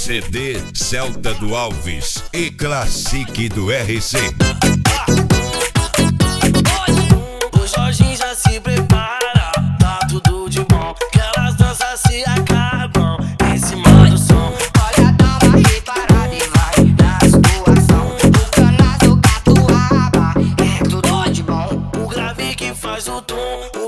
CD Celta do Alves e Classic do RC. O Jorginho já se prepara, tá tudo de bom, que elas danças se acabam em cima do som. Olha, dá uma reparada e vai da situação. O cana do catuaba é tudo de bom. O grave que faz o tom.